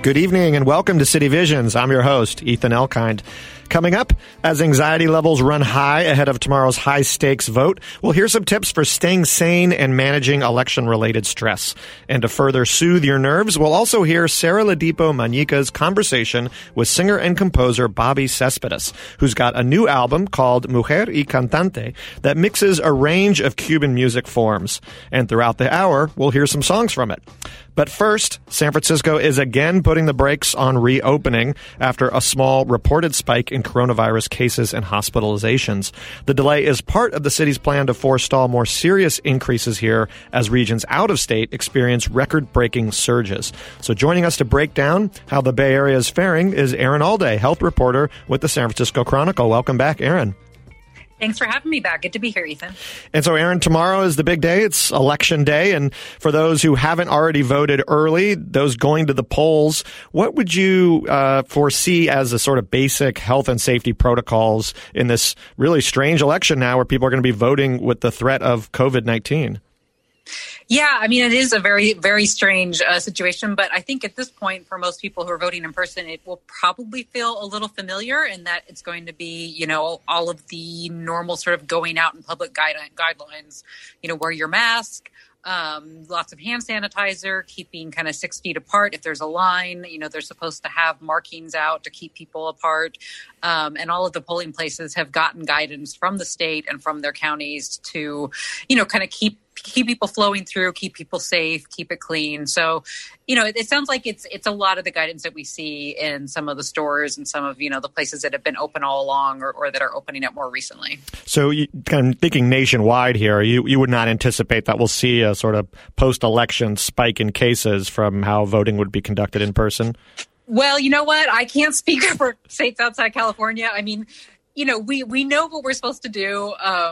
Good evening and welcome to City Visions. I'm your host, Ethan Elkind. Coming up, as anxiety levels run high ahead of tomorrow's high-stakes vote, we'll hear some tips for staying sane and managing election-related stress. And to further soothe your nerves, we'll also hear Sarah Ladipo Manica's conversation with singer and composer Bobby Cespedes, who's got a new album called Mujer y Cantante that mixes a range of Cuban music forms. And throughout the hour, we'll hear some songs from it. But first, San Francisco is again putting the brakes on reopening after a small reported spike in coronavirus cases and hospitalizations. The delay is part of the city's plan to forestall more serious increases here as regions out of state experience record-breaking surges. So joining us to break down how the Bay Area is faring is Erin Alday, health reporter with the San Francisco Chronicle. Welcome back, Erin. Thanks for having me back. Good to be here, Ethan. And so, Erin, tomorrow is the big day. It's Election Day. And for those who haven't already voted early, those going to the polls, what would you foresee as the sort of basic health and safety protocols in this really strange election now where people are going to be voting with the threat of COVID-19? Yeah, I mean, it is a very, very strange situation. But I think at this point, for most people who are voting in person, it will probably feel a little familiar in that it's going to be, you know, all of the normal sort of going out in public guidelines, you know, wear your mask. Lots of hand sanitizer, keeping kind of 6 feet apart. If there's a line, you know, they're supposed to have markings out to keep people apart. And all of the polling places have gotten guidance from the state and from their counties to, you know, kind of keep people flowing through, keep people safe, keep it clean. So, you know, it sounds like it's a lot of the guidance that we see in some of the stores and some of, you know, the places that have been open all along or that are opening up more recently. So you kind of thinking nationwide here, you would not anticipate that we'll see a sort of post-election spike in cases from how voting would be conducted in person? Well, you know what? I can't speak for states outside California. I mean, you know, we know what we're supposed to do.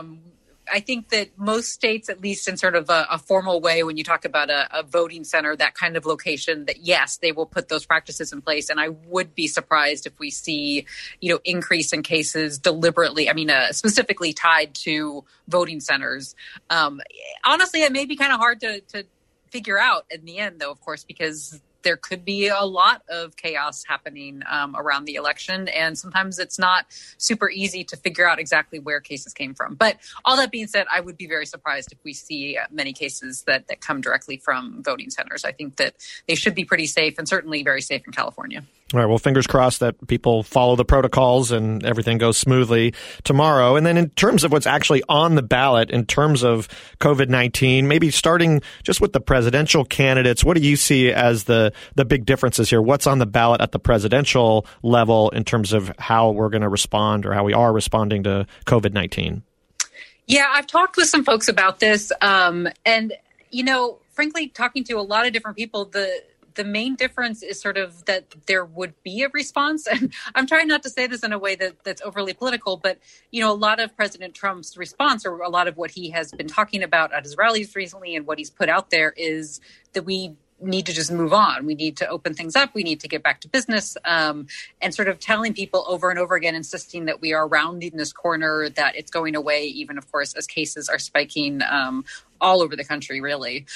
I think that most states, at least in sort of a formal way, when you talk about a voting center, that kind of location, that yes, they will put those practices in place. And I would be surprised if we see, you know, increase in cases deliberately. I mean, specifically tied to voting centers. Honestly, it may be kind of hard to figure out in the end, though, of course, because there could be a lot of chaos happening around the election. And sometimes it's not super easy to figure out exactly where cases came from. But all that being said, I would be very surprised if we see many cases that come directly from voting centers. I think that they should be pretty safe and certainly very safe in California. All right. Well, fingers crossed that people follow the protocols and everything goes smoothly tomorrow. And then in terms of what's actually on the ballot, in terms of COVID-19, maybe starting just with the presidential candidates, what do you see as the big differences here? What's on the ballot at the presidential level in terms of how we're going to respond or how we are responding to COVID-19? Yeah, I've talked with some folks about this. And, you know, frankly, talking to a lot of different people, the main difference is sort of that there would be a response. And I'm trying not to say this in a way that's overly political, but, you know, a lot of President Trump's response or a lot of what he has been talking about at his rallies recently and what he's put out there is that we need to just move on. We need to open things up. We need to get back to business, and sort of telling people over and over again, insisting that we are rounding this corner, that it's going away, even, of course, as cases are spiking all over the country, really.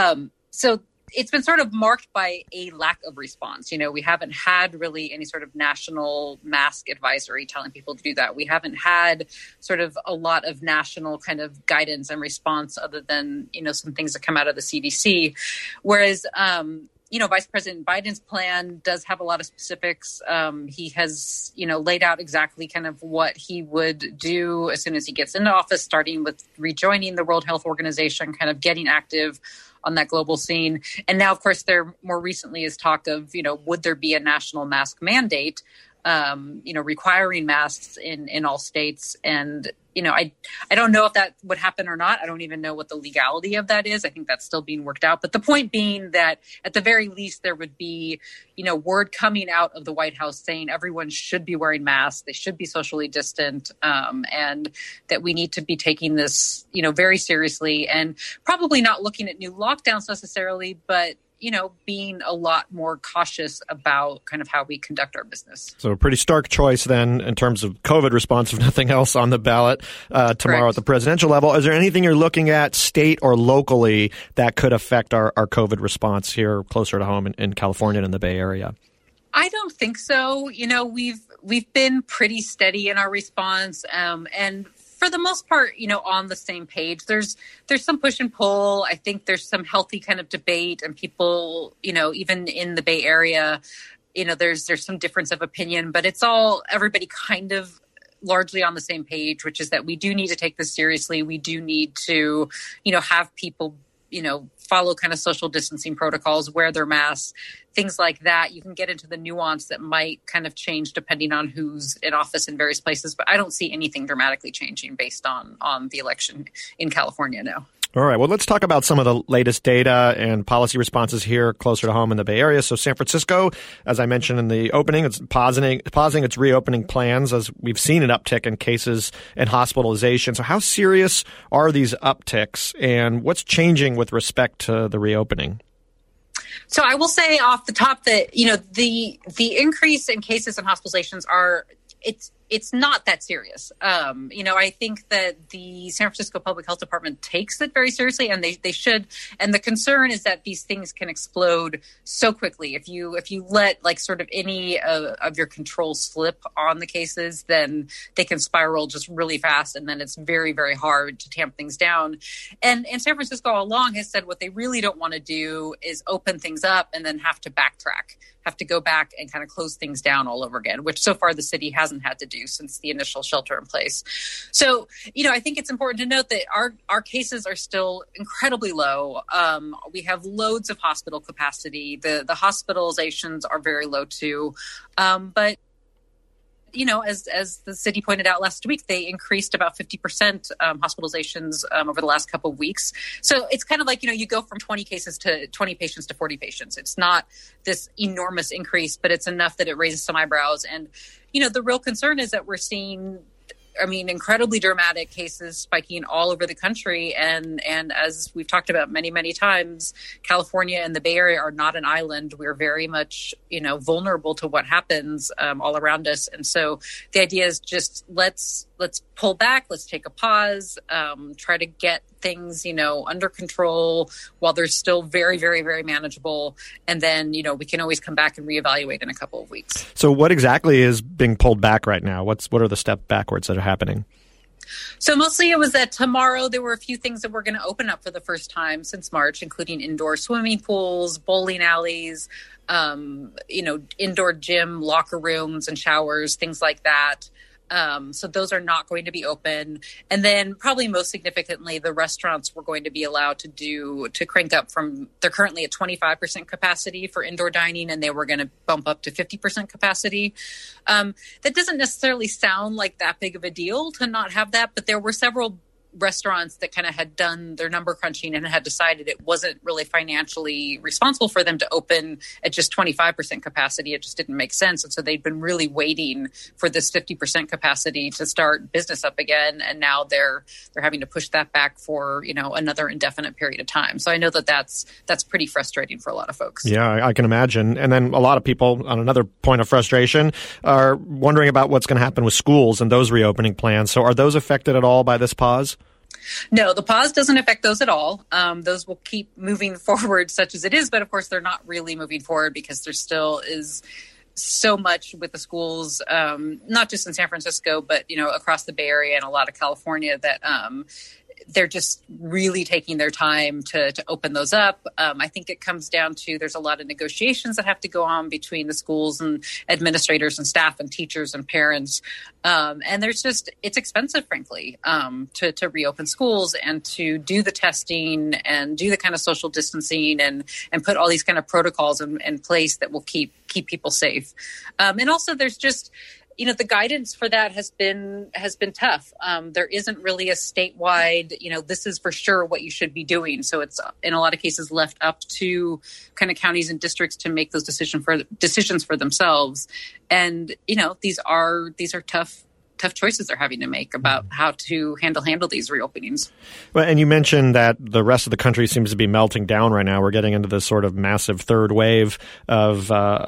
So it's been sort of marked by a lack of response. You know, we haven't had really any sort of national mask advisory telling people to do that. We haven't had sort of a lot of national kind of guidance and response other than, you know, some things that come out of the CDC. Whereas, you know, Vice President Biden's plan does have a lot of specifics. He has, you know, laid out exactly kind of what he would do as soon as he gets into office, starting with rejoining the World Health Organization, kind of getting active on that global scene. And now, of course, there more recently is talk of, you know, would there be a national mask mandate, you know, requiring masks in all states? And, you know, I don't know if that would happen or not. I don't even know what the legality of that is. I think that's still being worked out. But the point being that at the very least, there would be, you know, word coming out of the White House saying everyone should be wearing masks. They should be socially distant, and that we need to be taking this, you know, very seriously and probably not looking at new lockdowns necessarily, but, you know, being a lot more cautious about kind of how we conduct our business. So a pretty stark choice then in terms of COVID response, if nothing else on the ballot tomorrow. Correct. At the presidential level. Is there anything you're looking at state or locally that could affect our COVID response here closer to home in California and in the Bay Area? I don't think so. We've been pretty steady in our response, and for the most part, on the same page. There's some push and pull. I think there's some healthy kind of debate, and people, even in the Bay Area, there's some difference of opinion, but it's all everybody kind of largely on the same page, which is that we do need to take this seriously. We do need to, have people, follow kind of social distancing protocols, wear their masks, things like that. You can get into the nuance that might kind of change depending on who's in office in various places, but I don't see anything dramatically changing based on the election in California now. All right. Well, let's talk about some of the latest data and policy responses here closer to home in the Bay Area. So San Francisco, as I mentioned in the opening, it's pausing its reopening plans as we've seen an uptick in cases and hospitalization. So how serious are these upticks, and what's changing with respect to the reopening? So I will say off the top that, the increase in cases and hospitalizations it's not that serious. I think that the San Francisco Public Health Department takes it very seriously, and they should. And the concern is that these things can explode so quickly. If you let sort of any of your control slip on the cases, then they can spiral just really fast, and then it's very, very hard to tamp things down. And San Francisco all along has said what they really don't want to do is open things up and then have to backtrack, have to go back and kind of close things down all over again, which so far the city hasn't had to do since the initial shelter in place. So, I think it's important to note that our cases are still incredibly low. We have loads of hospital capacity. The hospitalizations are very low too. But as the city pointed out last week, they increased about 50% hospitalizations over the last couple of weeks. So it's kind of like, you go from 20 patients to 40 patients. It's not this enormous increase, but it's enough that it raises some eyebrows. And, the real concern is that we're seeing incredibly dramatic cases spiking all over the country. And as we've talked about many, many times, California and the Bay Area are not an island. We're very much, vulnerable to what happens all around us. And so the idea is just let's pull back. Let's take a pause, try to get things, under control while they're still very, very, very manageable. And then, we can always come back and reevaluate in a couple of weeks. So what exactly is being pulled back right now? What are the steps backwards that are happening? So mostly it was that tomorrow there were a few things that were going to open up for the first time since March, including indoor swimming pools, bowling alleys, indoor gym, locker rooms and showers, things like that. So those are not going to be open. And then probably most significantly, the restaurants were going to be allowed to crank up they're currently at 25% capacity for indoor dining, and they were going to bump up to 50% capacity. That doesn't necessarily sound like that big of a deal to not have that, but there were several restaurants that kind of had done their number crunching and had decided it wasn't really financially responsible for them to open at just 25% capacity. It just didn't make sense. And so they'd been really waiting for this 50% capacity to start business up again. And now they're having to push that back for, another indefinite period of time. So I know that's pretty frustrating for a lot of folks. Yeah, I can imagine. And then a lot of people, on another point of frustration, are wondering about what's going to happen with schools and those reopening plans. So are those affected at all by this pause? No, the pause doesn't affect those at all. Those will keep moving forward such as it is. But of course, they're not really moving forward because there still is so much with the schools, not just in San Francisco, but, across the Bay Area and a lot of California that they're just really taking their time to open those up. I think it comes down to there's a lot of negotiations that have to go on between the schools and administrators and staff and teachers and parents. And it's expensive, frankly, to reopen schools and to do the testing and do the kind of social distancing and put all these kind of protocols in place that will keep people safe. And also there's just, the guidance for that has been tough. There isn't really a statewide, this is for sure what you should be doing. So it's in a lot of cases left up to kind of counties and districts to make those decisions for themselves. And, these are tough choices they're having to make about how to handle these reopenings. Well, and you mentioned that the rest of the country seems to be melting down right now. We're getting into this sort of massive third wave of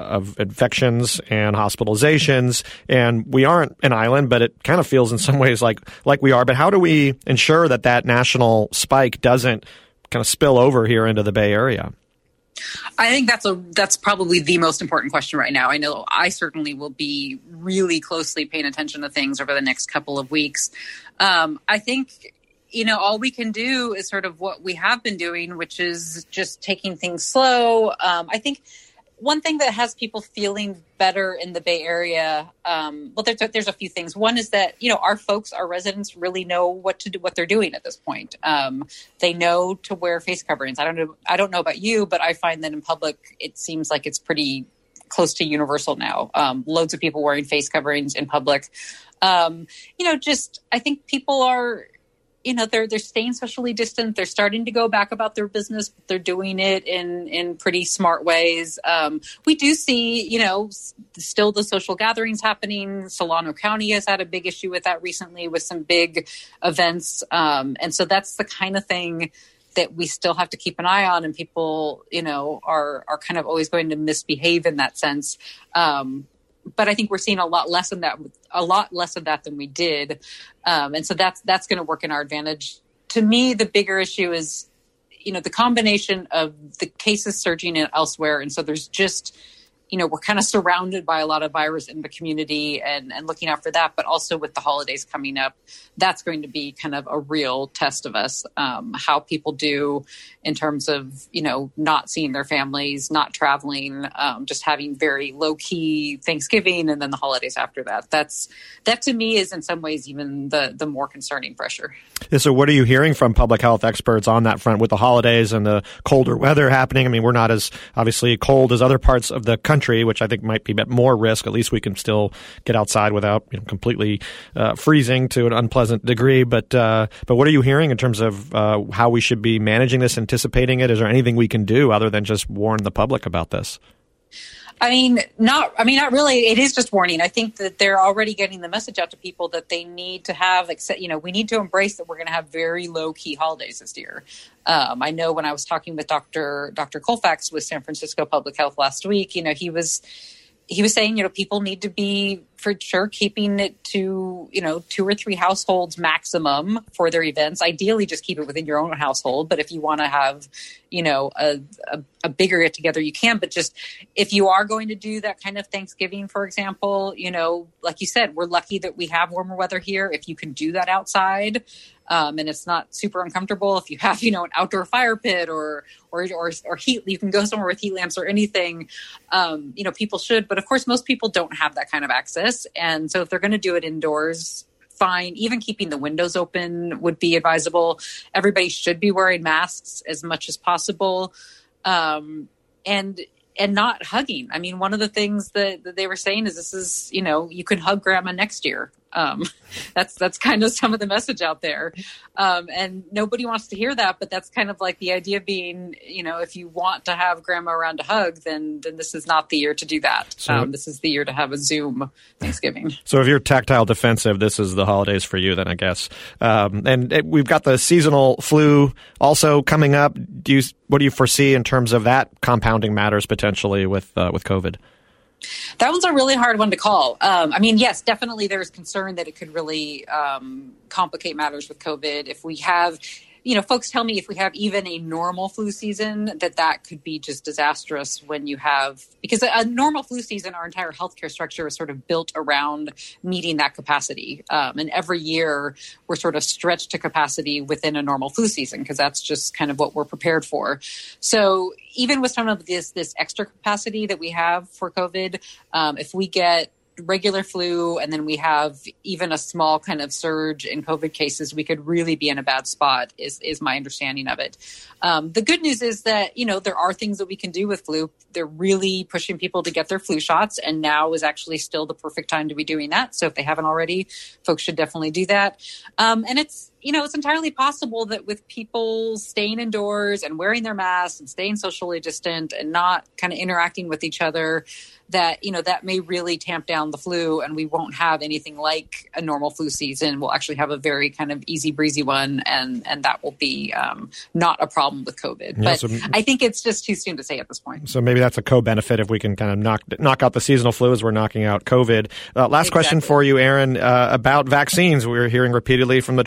infections and hospitalizations, and we aren't an island, but it kind of feels in some ways like we are. But how do we ensure that national spike doesn't kind of spill over here into the Bay Area? I think that's probably the most important question right now. I know I certainly will be really closely paying attention to things over the next couple of weeks. I think, all we can do is sort of what we have been doing, which is just taking things slow. I think one thing that has people feeling better in the Bay Area, there's a few things. One is that, our folks, our residents really know what to do, what they're doing at this point. They know to wear face coverings. I don't know about you, but I find that in public, it seems like it's pretty close to universal now. Loads of people wearing face coverings in public. I think people are, they're staying socially distant. They're starting to go back about their business, but they're doing it in pretty smart ways. We do see, still the social gatherings happening. Solano County has had a big issue with that recently with some big events. And so that's the kind of thing that we still have to keep an eye on, and people, are kind of always going to misbehave in that sense. But I think we're seeing a lot less of that than we did. And so that's going to work in our advantage. To me, the bigger issue is, the combination of the cases surging in elsewhere. And so there's just, we're kind of surrounded by a lot of virus in the community and looking out for that. But also with the holidays coming up, that's going to be kind of a real test of us, how people do in terms of, not seeing their families, not traveling, just having very low key Thanksgiving and then the holidays after that. That to me is in some ways even the more concerning pressure. Yeah, so what are you hearing from public health experts on that front with the holidays and the colder weather happening? I mean, we're not as obviously cold as other parts of the country, which I think might be at more risk. At least we can still get outside without completely freezing to an unpleasant degree. But what are you hearing in terms of how we should be managing this, anticipating it? Is there anything we can do other than just warn the public about this? Not really. It is just warning. I think that they're already getting the message out to people that they need to have, we need to embrace that we're going to have very low key holidays this year. I know when I was talking with Dr. Colfax with San Francisco Public Health last week, he was saying, people need to be for sure keeping it to, 2 or 3 households maximum for their events. Ideally, just keep it within your own household. But if you want to have, a bigger get together, you can. But just if you are going to do that kind of Thanksgiving, for example, like you said, we're lucky that we have warmer weather here. If you can do that outside, and it's not super uncomfortable, if you have, an outdoor fire pit or heat, you can go somewhere with heat lamps or anything, people should. But of course, most people don't have that kind of access. And so if they're going to do it indoors, fine. Even keeping the windows open would be advisable. Everybody should be wearing masks as much as possible. And not hugging. I mean, one of the things that they were saying is this is, you can hug grandma next year. That's kind of some of the message out there. And nobody wants to hear that, but that's kind of like the idea being, if you want to have grandma around to hug, then this is not the year to do that. This is the year to have a Zoom Thanksgiving. So if you're tactile defensive, this is the holidays for you then, I guess. And we've got the seasonal flu also coming up. What do you foresee in terms of that compounding matters potentially with COVID? That one's a really hard one to call. Yes, definitely there's concern that it could really complicate matters with COVID. If we have, folks tell me if we have even a normal flu season, that could be just disastrous when you have, because a normal flu season, our entire healthcare structure is sort of built around meeting that capacity. And every year we're sort of stretched to capacity within a normal flu season because that's just kind of what we're prepared for. So even with some of this extra capacity that we have for COVID, if we get regular flu and then we have even a small kind of surge in COVID cases, we could really be in a bad spot is my understanding of it. The good news is that, there are things that we can do with flu. They're really pushing people to get their flu shots, and now is actually still the perfect time to be doing that. So if they haven't already, folks should definitely do that. And it's entirely possible that with people staying indoors and wearing their masks and staying socially distant and not kind of interacting with each other, that, that may really tamp down the flu and we won't have anything like a normal flu season. We'll actually have a very kind of easy breezy one, and that will be not a problem with COVID. Yeah, but I think it's just too soon to say at this point. So maybe that's a co-benefit if we can kind of knock out the seasonal flu as we're knocking out COVID. Last question for you, Erin, about vaccines. We're hearing repeatedly from the Trump administration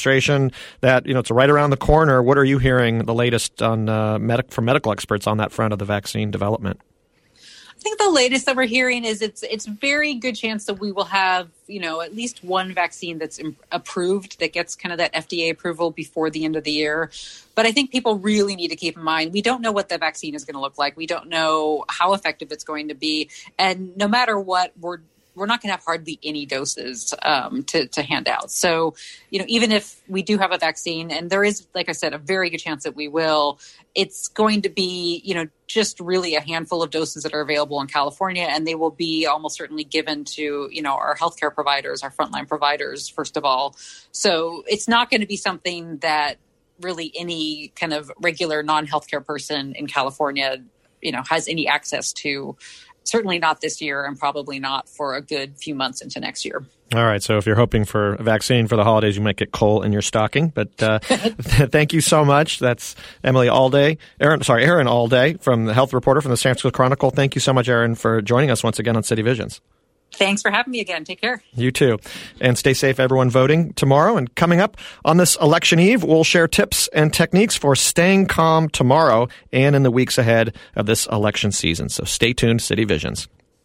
administration that, it's right around the corner. What are you hearing the latest on from medical experts on that front of the vaccine development? I think the latest that we're hearing is it's very good chance that we will have, at least one vaccine that's approved that gets kind of that FDA approval before the end of the year. But I think people really need to keep in mind, we don't know what the vaccine is going to look like. We don't know how effective it's going to be. And no matter what, we're not going to have hardly any doses to hand out. So, even if we do have a vaccine, and there is, like I said, a very good chance that we will, it's going to be, just really a handful of doses that are available in California, and they will be almost certainly given to, our healthcare providers, our frontline providers, first of all. So it's not going to be something that really any kind of regular non-healthcare person in California, has any access to. Certainly not this year, and probably not for a good few months into next year. All right. So if you're hoping for a vaccine for the holidays, you might get coal in your stocking. But thank you so much. That's Aaron Allday from the Health Reporter from the San Francisco Chronicle. Thank you so much, Aaron, for joining us once again on City Visions. Thanks for having me again. Take care. You too. And stay safe, everyone voting tomorrow. And coming up on this election eve, we'll share tips and techniques for staying calm tomorrow and in the weeks ahead of this election season. So stay tuned, City Visions.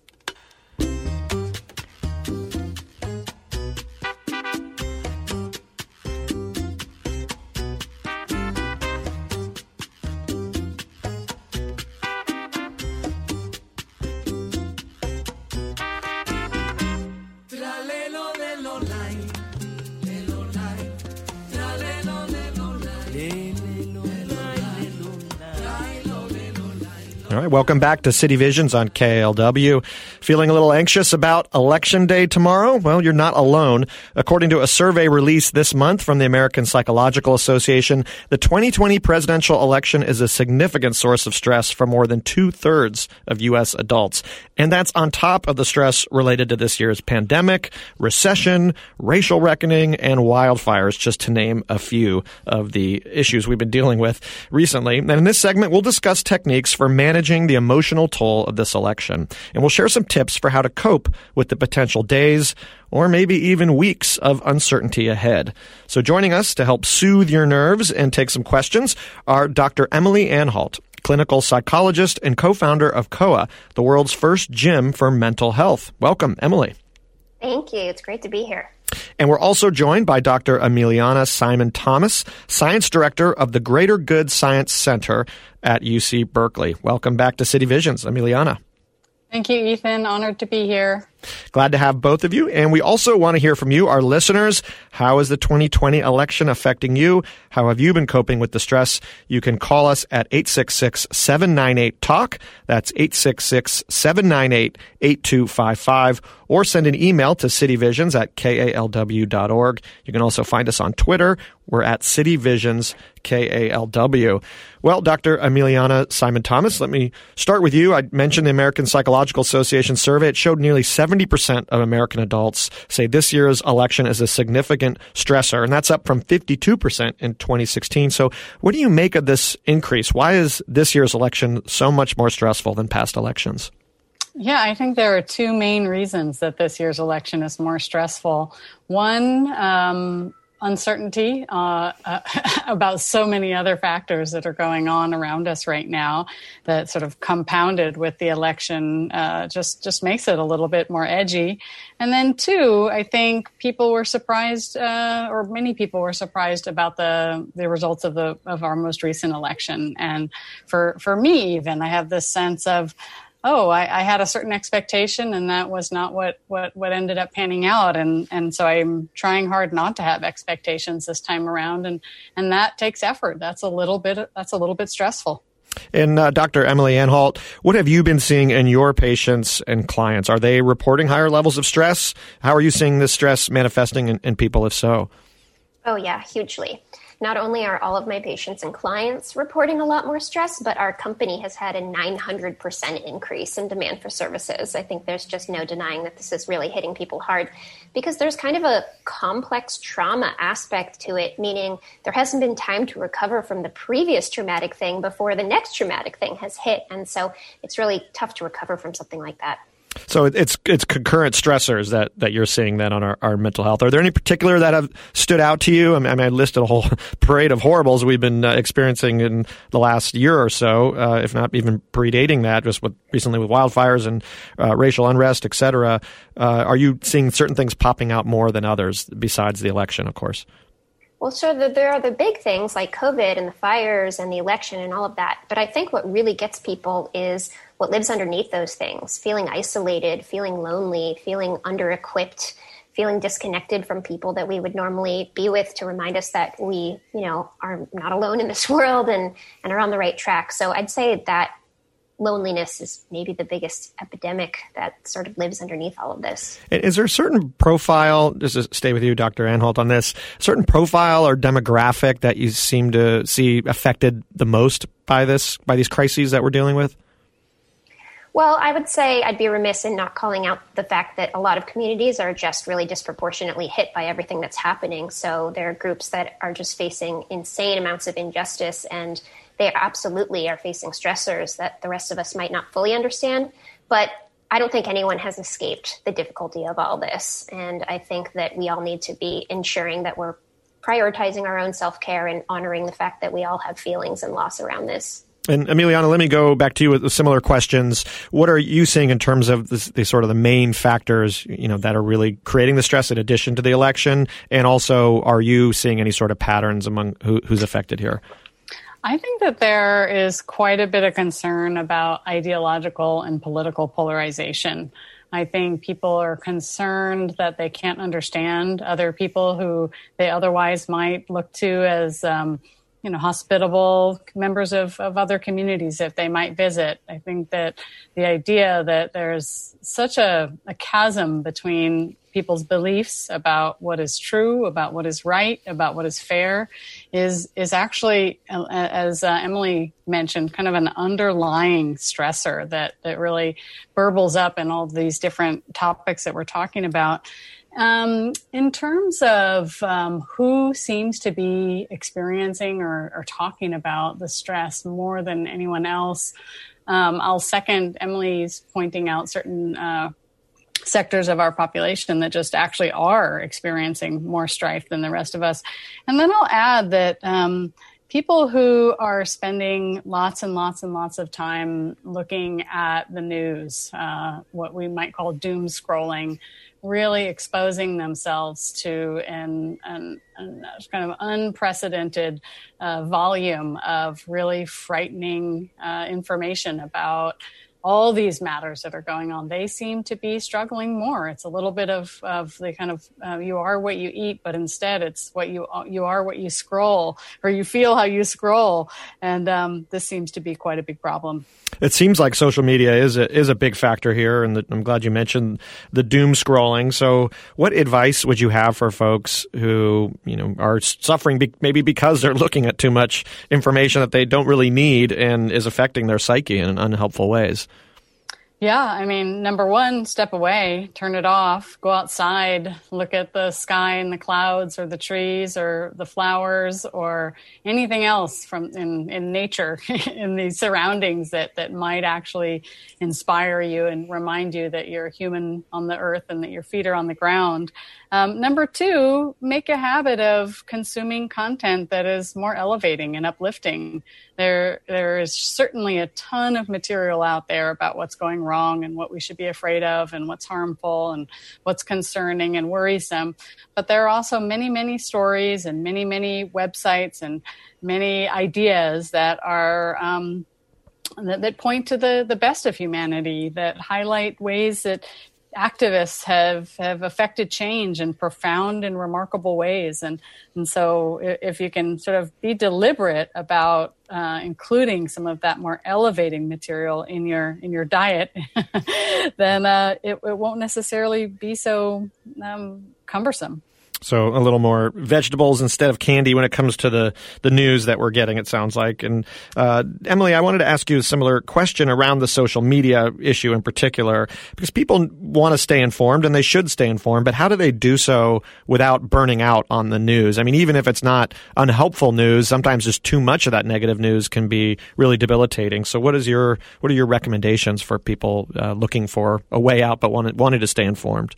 All right, welcome back to City Visions on KALW. Feeling a little anxious about Election Day tomorrow? Well, you're not alone. According to a survey released this month from the American Psychological Association, the 2020 presidential election is a significant source of stress for more than 2/3 of U.S. adults. And that's on top of the stress related to this year's pandemic, recession, racial reckoning, and wildfires, just to name a few of the issues we've been dealing with recently. And in this segment, we'll discuss techniques for managing the emotional toll of this election. And we'll share some tips for how to cope with the potential days or maybe even weeks of uncertainty ahead. So joining us to help soothe your nerves and take some questions are Dr. Emily Anhalt, clinical psychologist and co-founder of COA, the world's first gym for mental health. Welcome, Emily. Thank you. It's great to be here. And we're also joined by Dr. Emiliana Simon-Thomas, Science Director of the Greater Good Science Center at UC Berkeley. Welcome back to City Visions, Emiliana. Thank you, Ethan. Honored to be here. Glad to have both of you. And we also want to hear from you, our listeners. How is the 2020 election affecting you? How have you been coping with the stress? You can call us at 866-798-TALK. That's 866-798-8255. Or send an email to cityvisions@kalw.org. You can also find us on Twitter. We're at Cityvisions KALW. Well, Dr. Emiliana Simon-Thomas, let me start with you. I mentioned the American Psychological Association survey. It showed nearly 70% of American adults say this year's election is a significant stressor, and that's up from 52% in 2016. So what do you make of this increase? Why is this year's election so much more stressful than past elections? Yeah, I think there are two main reasons that this year's election is more stressful. One, uncertainty about so many other factors that are going on around us right now that sort of compounded with the election just makes it a little bit more edgy. And then two, I think people were surprised, or many people were surprised about the results of our most recent election. And for me even, I have this sense of, I had a certain expectation and that was not what ended up panning out. And so I'm trying hard not to have expectations this time around. And that takes effort. That's a little bit stressful. And Dr. Emily Anhalt, what have you been seeing in your patients and clients? Are they reporting higher levels of stress? How are you seeing this stress manifesting in people, if so? Oh, yeah, hugely. Not only are all of my patients and clients reporting a lot more stress, but our company has had a 900% increase in demand for services. I think there's just no denying that this is really hitting people hard because there's kind of a complex trauma aspect to it, meaning there hasn't been time to recover from the previous traumatic thing before the next traumatic thing has hit. And so it's really tough to recover from something like that. So it's concurrent stressors that you're seeing then on our mental health. Are there any particular that have stood out to you? I mean, I listed a whole parade of horribles we've been experiencing in the last year or so, if not even predating that, just recently with wildfires and racial unrest, et cetera. Are you seeing certain things popping out more than others besides the election, of course? Well, sure, there are the big things like COVID and the fires and the election and all of that. But I think what really gets people is what lives underneath those things, feeling isolated, feeling lonely, feeling under-equipped, feeling disconnected from people that we would normally be with to remind us that we, are not alone in this world and are on the right track. So I'd say that loneliness is maybe the biggest epidemic that sort of lives underneath all of this. Is there a certain profile, just to stay with you, Dr. Anholt, on this, certain profile or demographic that you seem to see affected the most by these crises that we're dealing with? Well, I would say I'd be remiss in not calling out the fact that a lot of communities are just really disproportionately hit by everything that's happening. So there are groups that are just facing insane amounts of injustice, and they absolutely are facing stressors that the rest of us might not fully understand. But I don't think anyone has escaped the difficulty of all this. And I think that we all need to be ensuring that we're prioritizing our own self-care and honoring the fact that we all have feelings and loss around this. And Emiliana, let me go back to you with similar questions. What are you seeing in terms of the sort of the main factors, that are really creating the stress in addition to the election? And also, are you seeing any sort of patterns among who's affected here? I think that there is quite a bit of concern about ideological and political polarization. I think people are concerned that they can't understand other people who they otherwise might look to as hospitable members of other communities that they might visit. I think that the idea that there's such a chasm between people's beliefs about what is true, about what is right, about what is fair is actually, as Emily mentioned, kind of an underlying stressor that really burbles up in all of these different topics that we're talking about. In terms of who seems to be experiencing or talking about the stress more than anyone else, I'll second Emily's pointing out certain sectors of our population that just actually are experiencing more strife than the rest of us. And then I'll add that people who are spending lots and lots and lots of time looking at the news, what we might call doom scrolling, really exposing themselves to an kind of unprecedented volume of really frightening information about all these matters that are going on, they seem to be struggling more. It's a little bit of the kind of you are what you eat, but instead it's what you are what you scroll, or you feel how you scroll. And this seems to be quite a big problem. It seems like social media is a big factor here, and I'm glad you mentioned the doom scrolling. So what advice would you have for folks who are suffering maybe because they're looking at too much information that they don't really need and is affecting their psyche in unhelpful ways? Yeah, I mean, number one, step away, turn it off, go outside, look at the sky and the clouds or the trees or the flowers or anything else from in nature, in the surroundings that might actually inspire you and remind you that you're a human on the earth and that your feet are on the ground. Number two, make a habit of consuming content that is more elevating and uplifting. There is certainly a ton of material out there about what's going wrong and what we should be afraid of and what's harmful and what's concerning and worrisome. But there are also many, many stories and many, many websites and many ideas that are that point to the best of humanity, that highlight ways that activists have affected change in profound and remarkable ways. And so if you can sort of be deliberate about including some of that more elevating material in your diet, then it won't necessarily be so cumbersome. So a little more vegetables instead of candy when it comes to the news that we're getting, it sounds like. And Emily, I wanted to ask you a similar question around the social media issue in particular, because people want to stay informed and they should stay informed, but how do they do so without burning out on the news? I mean, even if it's not unhelpful news, sometimes just too much of that negative news can be really debilitating. So what are your recommendations for people looking for a way out but wanting to stay informed?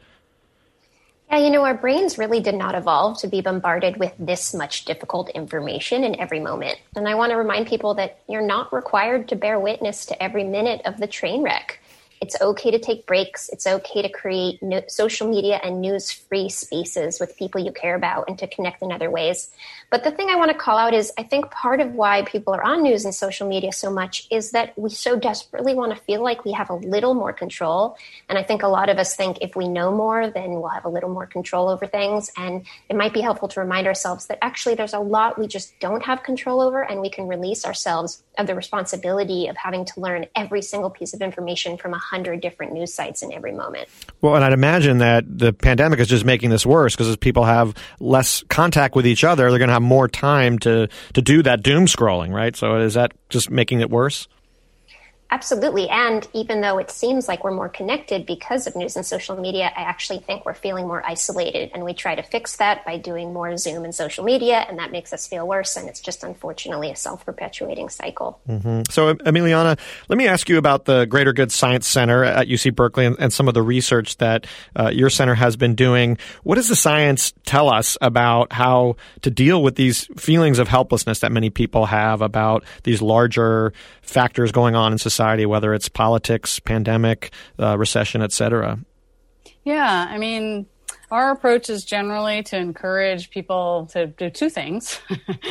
Yeah, our brains really did not evolve to be bombarded with this much difficult information in every moment. And I want to remind people that you're not required to bear witness to every minute of the train wreck. It's okay to take breaks. It's okay to create social media and news-free spaces with people you care about and to connect in other ways. But the thing I want to call out is I think part of why people are on news and social media so much is that we so desperately want to feel like we have a little more control. And I think a lot of us think if we know more, then we'll have a little more control over things. And it might be helpful to remind ourselves that actually there's a lot we just don't have control over, and we can release ourselves of the responsibility of having to learn every single piece of information from 100 different news sites in every moment. Well, and I'd imagine that the pandemic is just making this worse because as people have less contact with each other, they're going to have more time to do that doom scrolling, right? So is that just making it worse? Absolutely. And even though it seems like we're more connected because of news and social media, I actually think we're feeling more isolated. And we try to fix that by doing more Zoom and social media, and that makes us feel worse. And it's just unfortunately a self-perpetuating cycle. Mm-hmm. So, Emiliana, let me ask you about the Greater Good Science Center at UC Berkeley and some of the research that your center has been doing. What does the science tell us about how to deal with these feelings of helplessness that many people have about these larger factors going on in society, whether it's politics, pandemic, recession, et cetera? Yeah, I mean, our approach is generally to encourage people to do two things.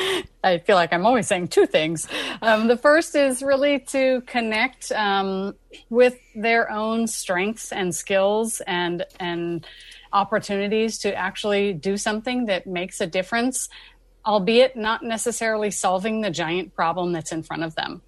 I feel like I'm always saying two things. The first is really to connect with their own strengths and skills and opportunities to actually do something that makes a difference, albeit not necessarily solving the giant problem that's in front of them.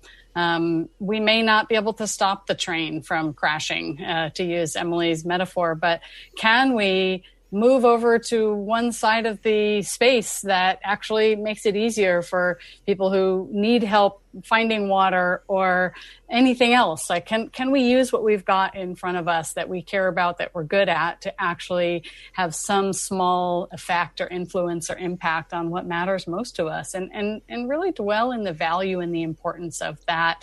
We may not be able to stop the train from crashing, to use Emily's metaphor, but can we move over to one side of the space that actually makes it easier for people who need help finding water or anything else? Like, can we use what we've got in front of us that we care about, that we're good at, to actually have some small effect or influence or impact on what matters most to us, and really dwell in the value and the importance of that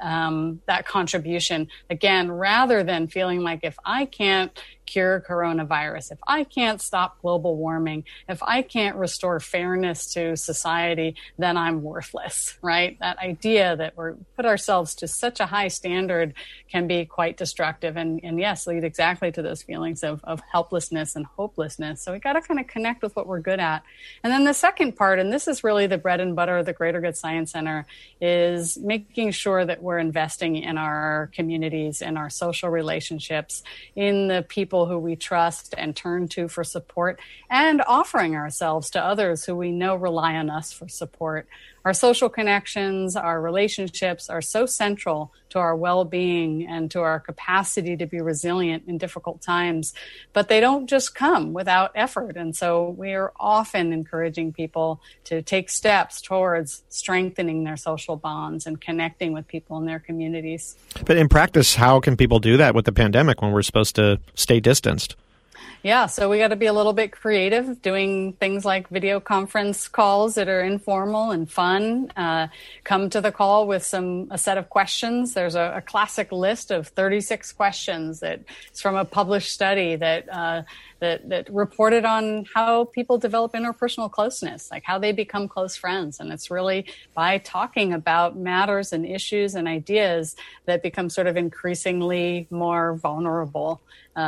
contribution, again, rather than feeling like if I can't cure coronavirus, if I can't stop global warming, if I can't restore fairness to society, then I'm worthless, right? That idea that we're put ourselves to such a high standard can be quite destructive and yes, lead exactly to those feelings of helplessness and hopelessness. So we got to kind of connect with what we're good at. And then the second part, and this is really the bread and butter of the Greater Good Science Center, is making sure that we're investing in our communities, in our social relationships, in the people who we trust and turn to for support, and offering ourselves to others who we know rely on us for support. Our social connections, our relationships are so central to our well-being and to our capacity to be resilient in difficult times, but they don't just come without effort. And so we are often encouraging people to take steps towards strengthening their social bonds and connecting with people in their communities. But in practice, how can people do that with the pandemic when we're supposed to stay distanced? Yeah, so we got to be a little bit creative, doing things like video conference calls that are informal and fun. Come to the call with a set of questions. There's a classic list of 36 questions that is from a published study that reported on how people develop interpersonal closeness, like how they become close friends. And it's really by talking about matters and issues and ideas that become sort of increasingly more vulnerable.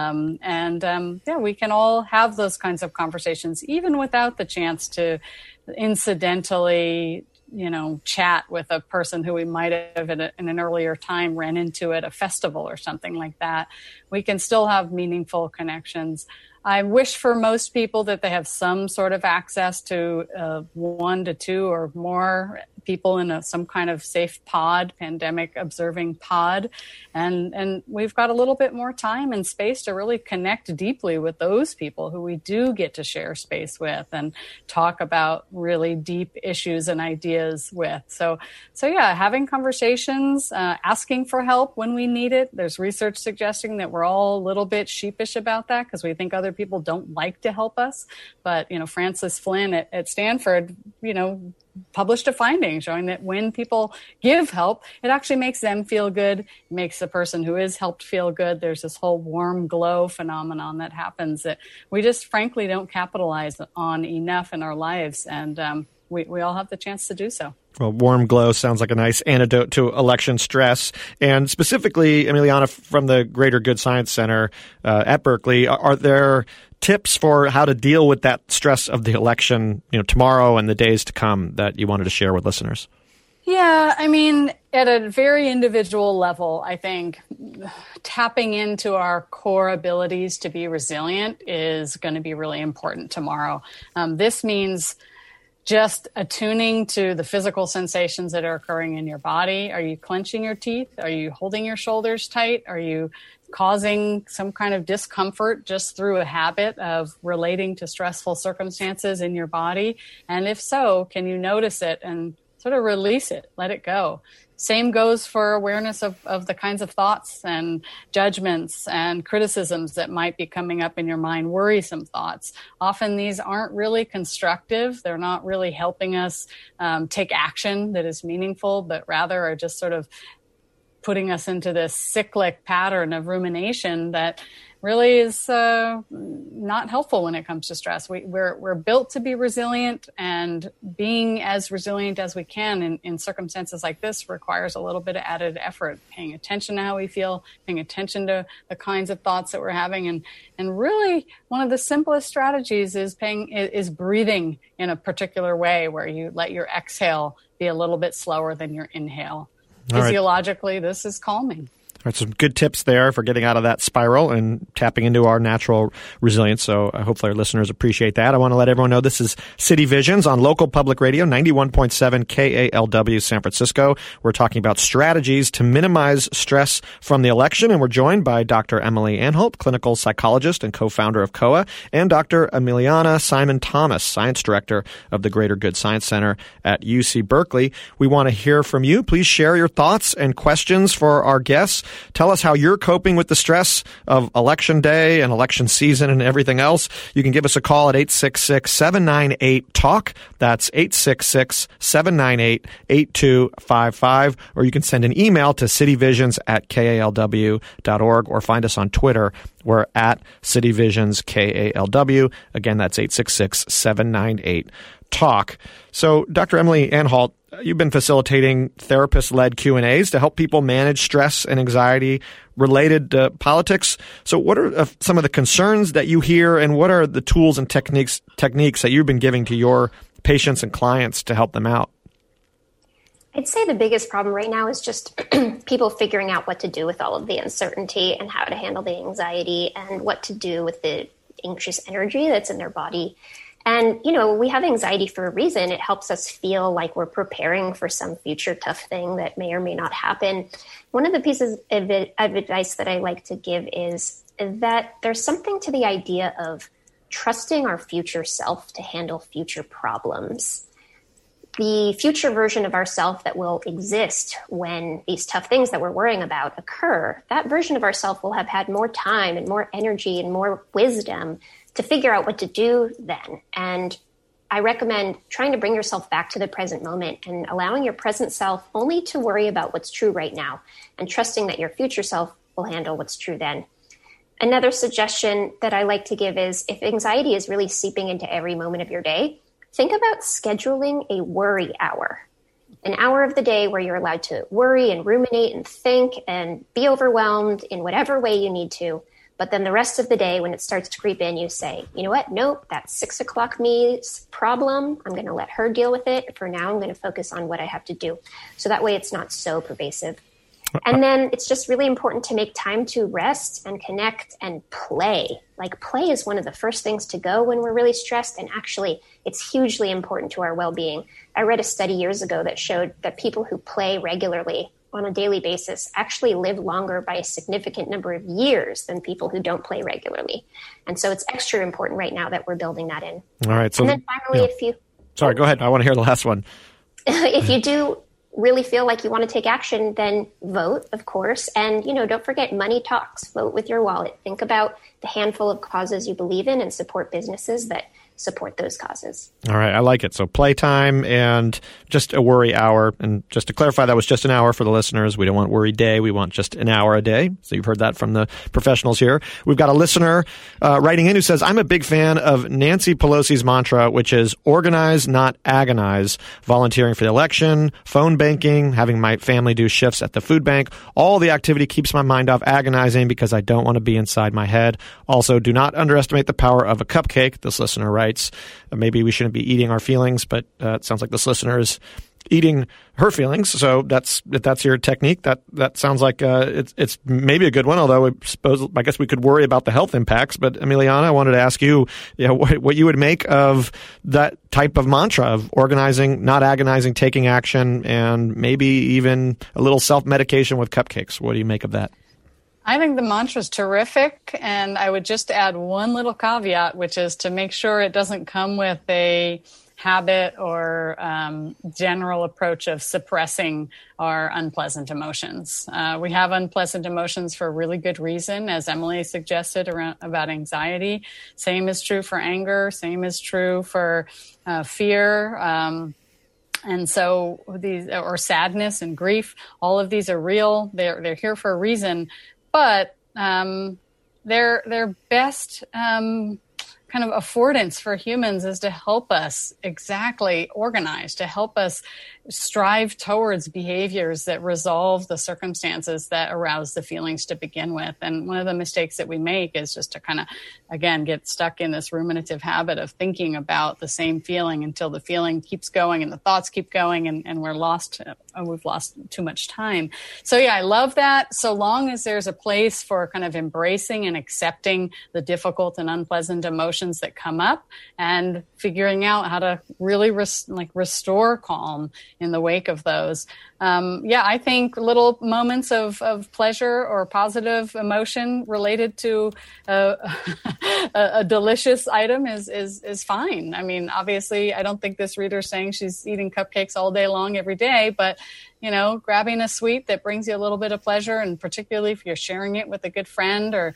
We can all have those kinds of conversations, even without the chance to incidentally, chat with a person who we might have in an earlier time ran into at a festival or something like that. We can still have meaningful connections. I wish for most people that they have some sort of access to 1 to 2 or more people in some kind of safe pod, pandemic observing pod. And we've got a little bit more time and space to really connect deeply with those people who we do get to share space with and talk about really deep issues and ideas with. So yeah, having conversations, asking for help when we need it. There's research suggesting that we're all a little bit sheepish about that because we think other people don't like to help us. But, Francis Flynn at Stanford, published a finding showing that when people give help, it actually makes them feel good, makes the person who is helped feel good. There's this whole warm glow phenomenon that happens that we just frankly don't capitalize on enough in our lives. And we all have the chance to do so. Well, warm glow sounds like a nice antidote to election stress. And specifically, Emiliana, from the Greater Good Science Center at Berkeley, are there tips for how to deal with that stress of the election, tomorrow and the days to come that you wanted to share with listeners? Yeah, at a very individual level, I think tapping into our core abilities to be resilient is going to be really important tomorrow. This means just attuning to the physical sensations that are occurring in your body. Are you clenching your teeth? Are you holding your shoulders tight? Are you causing some kind of discomfort just through a habit of relating to stressful circumstances in your body? And if so, can you notice it and sort of release it, let it go? Same goes for awareness of the kinds of thoughts and judgments and criticisms that might be coming up in your mind, worrisome thoughts. Often these aren't really constructive. They're not really helping us take action that is meaningful, but rather are just sort of putting us into this cyclic pattern of rumination that really is not helpful when it comes to stress. We're built to be resilient, and being as resilient as we can in circumstances like this requires a little bit of added effort, paying attention to how we feel, paying attention to the kinds of thoughts that we're having. And really, one of the simplest strategies is breathing in a particular way where you let your exhale be a little bit slower than your inhale. Physiologically, this is calming. All right, some good tips there for getting out of that spiral and tapping into our natural resilience. So hopefully our listeners appreciate that. I want to let everyone know this is City Visions on local public radio, 91.7 KALW San Francisco. We're talking about strategies to minimize stress from the election, and we're joined by Dr. Emily Anholt, clinical psychologist and co-founder of COA, and Dr. Emiliana Simon-Thomas, science director of the Greater Good Science Center at UC Berkeley. We want to hear from you. Please share your thoughts and questions for our guests. Tell us how you're coping with the stress of election day and election season and everything else. You can give us a call at 866-798-TALK. That's 866-798-8255. Or you can send an email to cityvisions@kalw.org or find us on Twitter. We're at cityvisions.kalw. Again, that's 866-798-TALK. So, Dr. Emily Anholt, you've been facilitating therapist-led Q&As to help people manage stress and anxiety related to politics. So what are some of the concerns that you hear, and what are the tools and techniques that you've been giving to your patients and clients to help them out? I'd say the biggest problem right now is just people figuring out what to do with all of the uncertainty and how to handle the anxiety and what to do with the anxious energy that's in their body. And, we have anxiety for a reason. It helps us feel like we're preparing for some future tough thing that may or may not happen. One of the pieces of advice that I like to give is that there's something to the idea of trusting our future self to handle future problems. The future version of ourself that will exist when these tough things that we're worrying about occur, that version of ourself will have had more time and more energy and more wisdom to figure out what to do then. And I recommend trying to bring yourself back to the present moment and allowing your present self only to worry about what's true right now and trusting that your future self will handle what's true then. Another suggestion that I like to give is if anxiety is really seeping into every moment of your day, think about scheduling a worry hour, an hour of the day where you're allowed to worry and ruminate and think and be overwhelmed in whatever way you need to. But then the rest of the day, when it starts to creep in, you say, you know what? Nope, that's 6 o'clock me's problem. I'm going to let her deal with it. For now, I'm going to focus on what I have to do. So that way it's not so pervasive. And then it's just really important to make time to rest and connect and play. Like, play is one of the first things to go when we're really stressed. And actually, it's hugely important to our well-being. I read a study years ago that showed that people who play regularly on a daily basis actually live longer by a significant number of years than people who don't play regularly. And so it's extra important right now that we're building that in. All right. So and then finally, Sorry, go ahead. I want to hear the last one. If you do really feel like you want to take action, then vote, of course. And, don't forget, money talks. Vote with your wallet. Think about the handful of causes you believe in and support businesses that support those causes. All right. I like it. So playtime and just a worry hour. And just to clarify, that was just an hour for the listeners. We don't want worry day. We want just an hour a day. So you've heard that from the professionals here. We've got a listener writing in who says, I'm a big fan of Nancy Pelosi's mantra, which is organize, not agonize. Volunteering for the election, phone banking, having my family do shifts at the food bank. All the activity keeps my mind off agonizing because I don't want to be inside my head. Also, do not underestimate the power of a cupcake. This listener writes, maybe we shouldn't be eating our feelings, but it sounds like this listener is eating her feelings. So if that's your technique, that sounds like it's maybe a good one. Although I guess we could worry about the health impacts. But Emiliana, I wanted to ask you, what you would make of that type of mantra of organizing, not agonizing, taking action, and maybe even a little self-medication with cupcakes. What do you make of that? I think the mantra is terrific, and I would just add one little caveat, which is to make sure it doesn't come with a habit or general approach of suppressing our unpleasant emotions. We have unpleasant emotions for a really good reason, as Emily suggested about anxiety. Same is true for anger. Same is true for fear. And so these, or sadness and grief, all of these are real. They're here for a reason. But their best kind of affordance for humans is to help us exactly organize, to help us strive towards behaviors that resolve the circumstances that arouse the feelings to begin with. And one of the mistakes that we make is just to kind of, again, get stuck in this ruminative habit of thinking about the same feeling until the feeling keeps going and the thoughts keep going and we've lost too much time. So yeah, I love that. So long as there's a place for kind of embracing and accepting the difficult and unpleasant emotions that come up and figuring out how to really restore calm in the wake of those. I think little moments of pleasure or positive emotion related to a delicious item is fine. I mean, obviously, I don't think this reader's saying she's eating cupcakes all day long every day, but grabbing a sweet that brings you a little bit of pleasure, and particularly if you're sharing it with a good friend or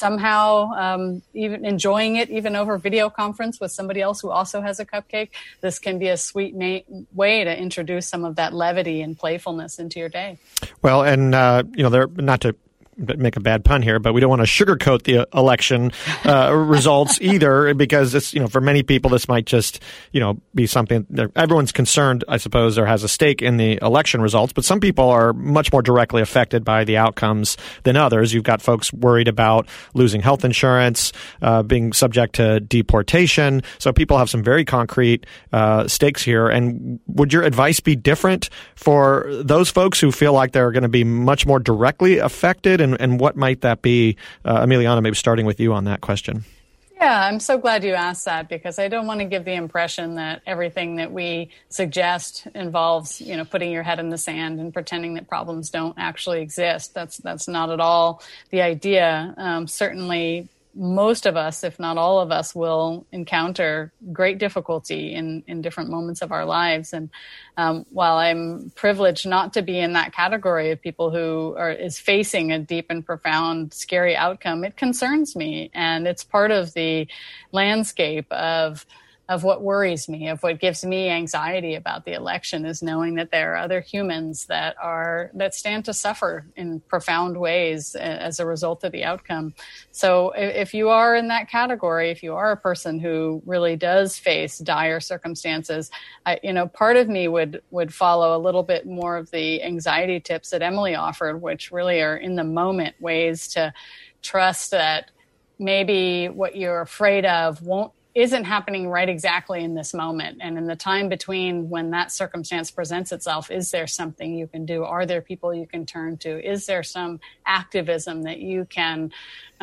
somehow even enjoying it even over video conference with somebody else who also has a cupcake, this can be a sweet way to introduce some of that levity and playfulness into your day. Well, and they're not to make a bad pun here, but we don't want to sugarcoat the election results either, because it's, for many people, this might just, be something that everyone's concerned, I suppose, or has a stake in the election results. But some people are much more directly affected by the outcomes than others. You've got folks worried about losing health insurance, being subject to deportation. So people have some very concrete stakes here. And would your advice be different for those folks who feel like they're going to be much more directly affected? And what might that be? Emiliana, maybe starting with you on that question. Yeah, I'm so glad you asked that, because I don't want to give the impression that everything that we suggest involves, putting your head in the sand and pretending that problems don't actually exist. That's not at all the idea. Certainly, most of us, if not all of us, will encounter great difficulty in different moments of our lives. And while I'm privileged not to be in that category of people who is facing a deep and profound, scary outcome, it concerns me. And it's part of the landscape of what worries me, of what gives me anxiety about the election, is knowing that there are other humans that stand to suffer in profound ways as a result of the outcome. So if you are in that category, if you are a person who really does face dire circumstances, part of me would follow a little bit more of the anxiety tips that Emily offered, which really are in the moment ways to trust that maybe what you're afraid of won't isn't happening right exactly in this moment. And in the time between when that circumstance presents itself, is there something you can do? Are there people you can turn to? Is there some activism that you can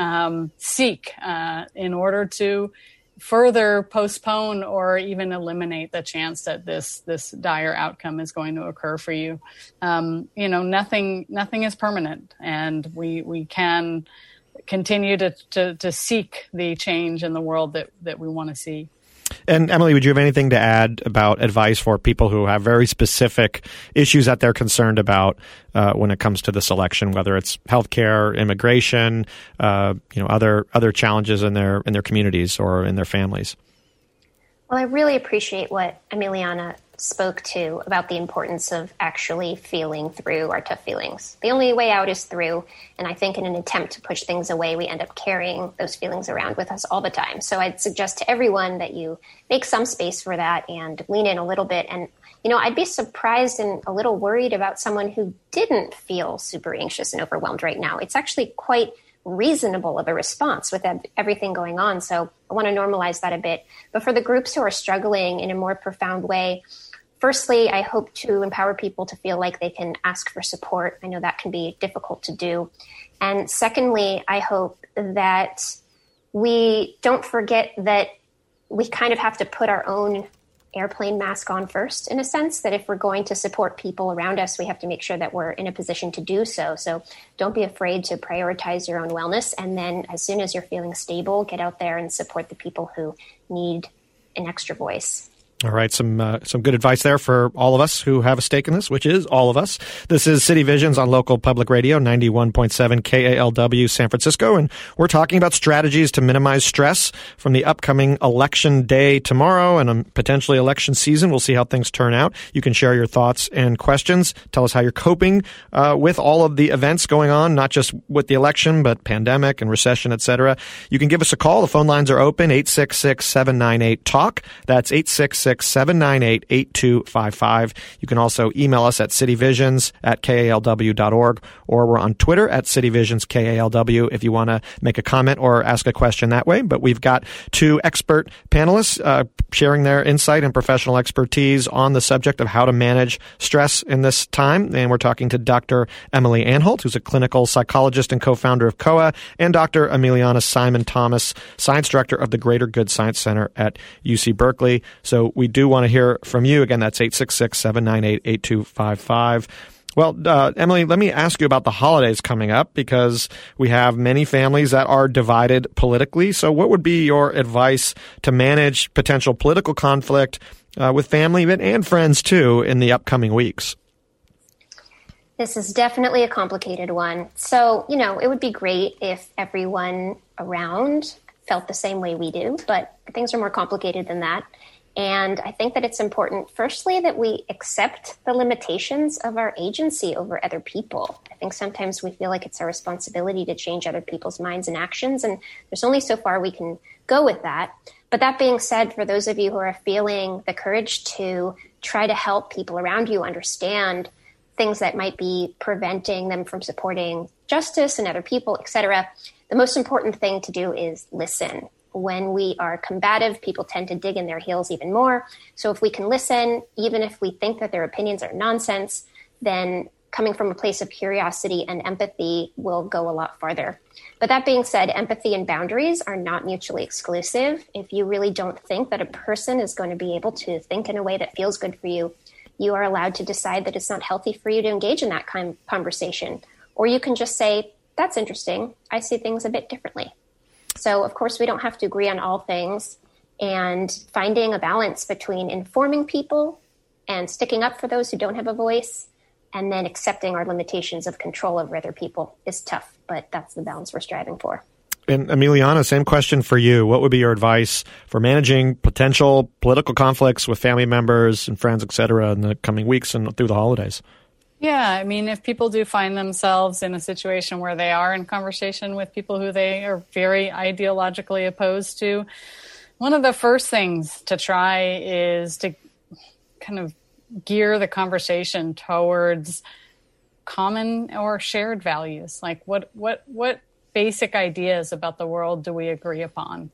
seek in order to further postpone or even eliminate the chance that this dire outcome is going to occur for you? Nothing is permanent, and we can continue to seek the change in the world that we want to see. And Emily, would you have anything to add about advice for people who have very specific issues that they're concerned about when it comes to this election, whether it's healthcare, immigration, other challenges in their communities or in their families? Well, I really appreciate what Emiliana spoke to about the importance of actually feeling through our tough feelings. The only way out is through, and I think in an attempt to push things away, we end up carrying those feelings around with us all the time. So I'd suggest to everyone that you make some space for that and lean in a little bit. And, I'd be surprised and a little worried about someone who didn't feel super anxious and overwhelmed right now. It's actually quite reasonable of a response with everything going on. So I want to normalize that a bit. But for the groups who are struggling in a more profound way, firstly, I hope to empower people to feel like they can ask for support. I know that can be difficult to do. And secondly, I hope that we don't forget that we kind of have to put our own airplane mask on first, in a sense, that if we're going to support people around us, we have to make sure that we're in a position to do so. So don't be afraid to prioritize your own wellness. And then as soon as you're feeling stable, get out there and support the people who need an extra voice. All right, some good advice there for all of us who have a stake in this, which is all of us. This is City Visions on local public radio, 91.7 KALW San Francisco, and we're talking about strategies to minimize stress from the upcoming election day tomorrow and a potentially election season. We'll see how things turn out. You can share your thoughts and questions. Tell us how you're coping with all of the events going on, not just with the election, but pandemic and recession, etc. You can give us a call. The phone lines are open, 866-798-TALK. That's 866-798-8255. You can also email us at cityvisions@kalw.org, or we're on Twitter at cityvisionskalw if you want to make a comment or ask a question that way. But we've got two expert panelists sharing their insight and professional expertise on the subject of how to manage stress in this time. And we're talking to Dr. Emily Anholt, who's a clinical psychologist and co-founder of COA, and Dr. Emiliana Simon Thomas, science director of the Greater Good Science Center at UC Berkeley. So we do want to hear from you. Again, that's 866-798-8255. Well, Emily, let me ask you about the holidays coming up, because we have many families that are divided politically. So what would be your advice to manage potential political conflict with family and friends, too, in the upcoming weeks? This is definitely a complicated one. So, it would be great if everyone around felt the same way we do, but things are more complicated than that. And I think that it's important, firstly, that we accept the limitations of our agency over other people. I think sometimes we feel like it's our responsibility to change other people's minds and actions, and there's only so far we can go with that. But that being said, for those of you who are feeling the courage to try to help people around you understand things that might be preventing them from supporting justice and other people, etc., the most important thing to do is listen. When we are combative, people tend to dig in their heels even more. So if we can listen, even if we think that their opinions are nonsense, then coming from a place of curiosity and empathy will go a lot farther. But that being said, empathy and boundaries are not mutually exclusive. If you really don't think that a person is going to be able to think in a way that feels good for you, you are allowed to decide that it's not healthy for you to engage in that kind of conversation. Or you can just say, that's interesting. I see things a bit differently. So, of course, we don't have to agree on all things, and finding a balance between informing people and sticking up for those who don't have a voice, and then accepting our limitations of control over other people is tough, but that's the balance we're striving for. And Emiliana, same question for you. What would be your advice for managing potential political conflicts with family members and friends, et cetera, in the coming weeks and through the holidays? Yeah, I mean, if people do find themselves in a situation where they are in conversation with people who they are very ideologically opposed to, one of the first things to try is to kind of gear the conversation towards common or shared values. Like what basic ideas about the world do we agree upon?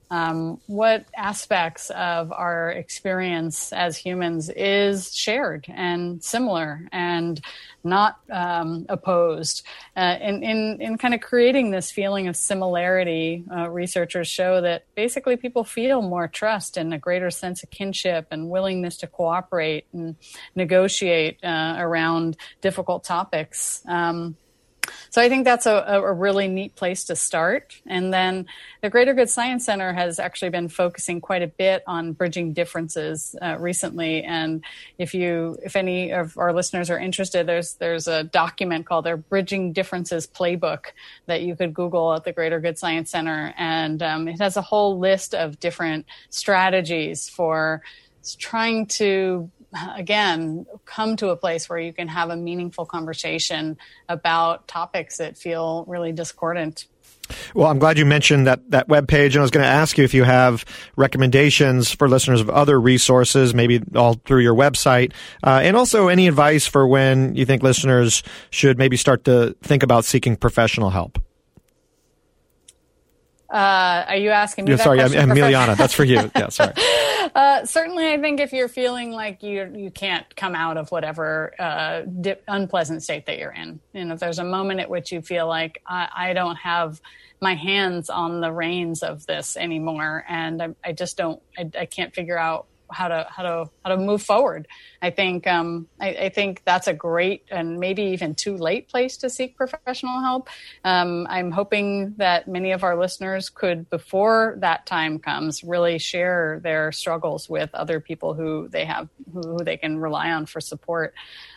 what aspects of our experience as humans is shared and similar and not opposed. In kind of creating this feeling of similarity, researchers show that basically people feel more trust and a greater sense of kinship and willingness to cooperate and negotiate around difficult topics. So I think that's a really neat place to start. And then the Greater Good Science Center has actually been focusing quite a bit on bridging differences recently. And if any of our listeners are interested, there's a document called their Bridging Differences Playbook that you could Google at the Greater Good Science Center. And it has a whole list of different strategies for trying to, again, come to a place where you can have a meaningful conversation about topics that feel really discordant. Well, I'm glad you mentioned that webpage, and I was going to ask you if you have recommendations for listeners of other resources, maybe all through your website, and also any advice for when you think listeners should maybe start to think about seeking professional help. Are you asking me that sorry, question? Emiliana, that's for you. Yeah, sorry. Certainly, I think if you're feeling like you can't come out of whatever unpleasant state that you're in, if there's a moment at which you feel like I don't have my hands on the reins of this anymore, and I just don't, I can't figure out how to move forward. I think that's a great and maybe even too late place to seek professional help. I'm hoping that many of our listeners could, before that time comes, really share their struggles with other people who they can rely on for support.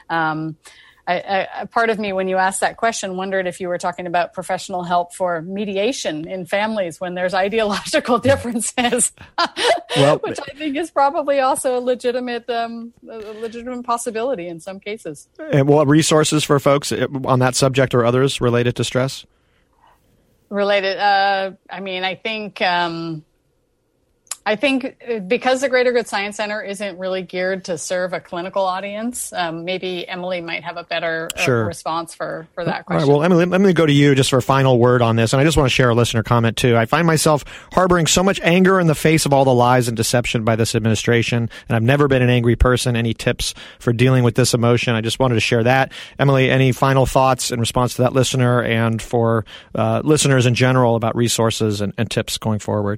Part of me, when you asked that question, wondered if you were talking about professional help for mediation in families when there's ideological differences, well, which I think is probably also a legitimate possibility in some cases. And what resources for folks on that subject or others related to stress? I think because the Greater Good Science Center isn't really geared to serve a clinical audience, maybe Emily might have a better response for that question. All right, well, Emily, let me go to you just for a final word on this. And I just want to share a listener comment, too. I find myself harboring so much anger in the face of all the lies and deception by this administration. And I've never been an angry person. Any tips for dealing with this emotion? I just wanted to share that. Emily, any final thoughts in response to that listener and for listeners in general about resources and tips going forward?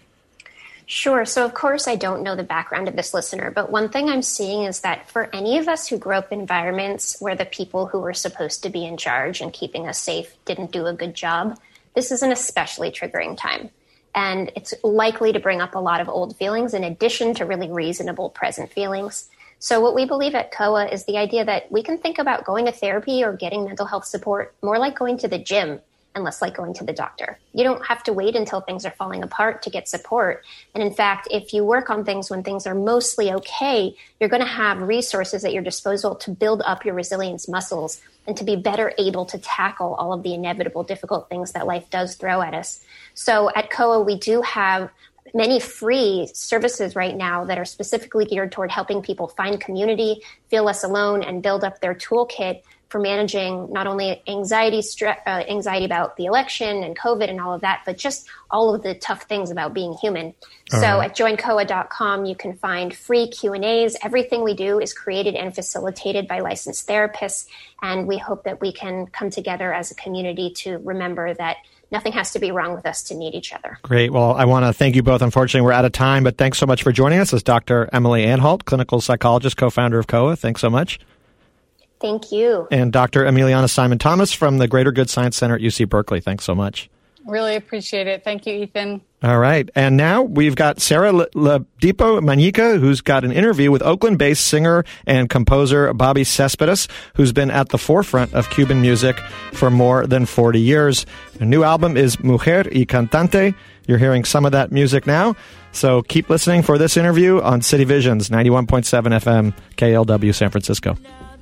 Sure. So, of course, I don't know the background of this listener, but one thing I'm seeing is that for any of us who grew up in environments where the people who were supposed to be in charge and keeping us safe didn't do a good job, this is an especially triggering time. And it's likely to bring up a lot of old feelings in addition to really reasonable present feelings. So what we believe at COA is the idea that we can think about going to therapy or getting mental health support more like going to the gym and less like going to the doctor. You don't have to wait until things are falling apart to get support. And in fact, if you work on things when things are mostly okay, you're going to have resources at your disposal to build up your resilience muscles and to be better able to tackle all of the inevitable difficult things that life does throw at us. So at COA, we do have many free services right now that are specifically geared toward helping people find community, feel less alone, and build up their toolkit for managing not only anxiety about the election and COVID and all of that, but just all of the tough things about being human. So at joincoa.com, you can find free Q&As. Everything we do is created and facilitated by licensed therapists. And we hope that we can come together as a community to remember that nothing has to be wrong with us to need each other. Great. Well, I want to thank you both. Unfortunately, we're out of time, but thanks so much for joining us. As Dr. Emily Anhalt, clinical psychologist, co-founder of COA. Thanks so much. Thank you. And Dr. Emiliana Simon-Thomas from the Greater Good Science Center at UC Berkeley. Thanks so much. Really appreciate it. Thank you, Ethan. All right. And now we've got Sarah Ladipo Manica, who's got an interview with Oakland-based singer and composer Bobby Cespedes, who's been at the forefront of Cuban music for more than 40 years. Her new album is Mujer y Cantante. You're hearing some of that music now. So keep listening for this interview on City Visions, 91.7 FM, KLW, San Francisco.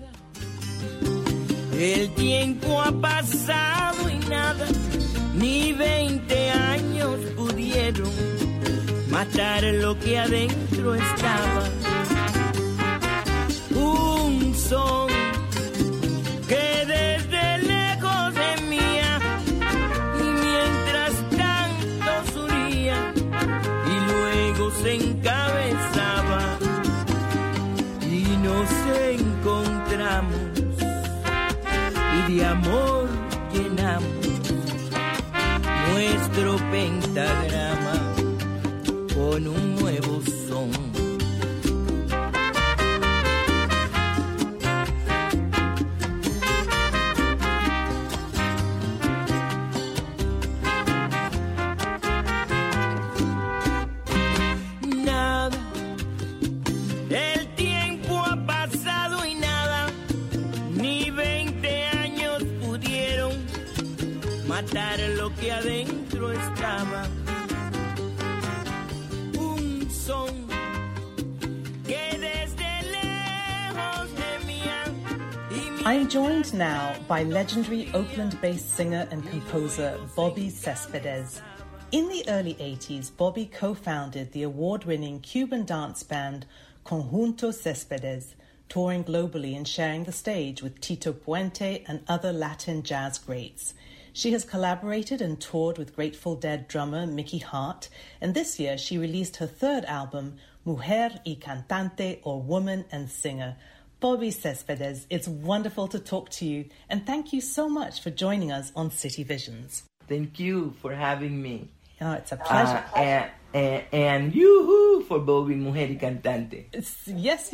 El tiempo ha pasado y nada, ni 20 años pudieron matar lo que adentro estaba. Un son que desde lejos gemía y mientras tanto subía encabezaba y nos encontramos y de amor llenamos nuestro pentagrama con un nuevo son. Nada, el tiempo ha pasado y nada, ni 20 años pudieron matar lo que adentro estaba. Un son que desde lejos gemía y mi... I'm joined now by legendary Oakland-based singer and composer Bobby Cespedes. In the early 80s, Bobby co-founded the award-winning Cuban dance band Conjunto Cespedes, touring globally and sharing the stage with Tito Puente and other Latin jazz greats. She has collaborated and toured with Grateful Dead drummer Mickey Hart, and this year she released her third album, Mujer y Cantante, or Woman and Singer. Bobby Cespedes, it's wonderful to talk to you, and thank you so much for joining us on City Visions. Thank you for having me. Oh, it's a pleasure. And yoo-hoo for Bobby Mujer y Cantante. Yes.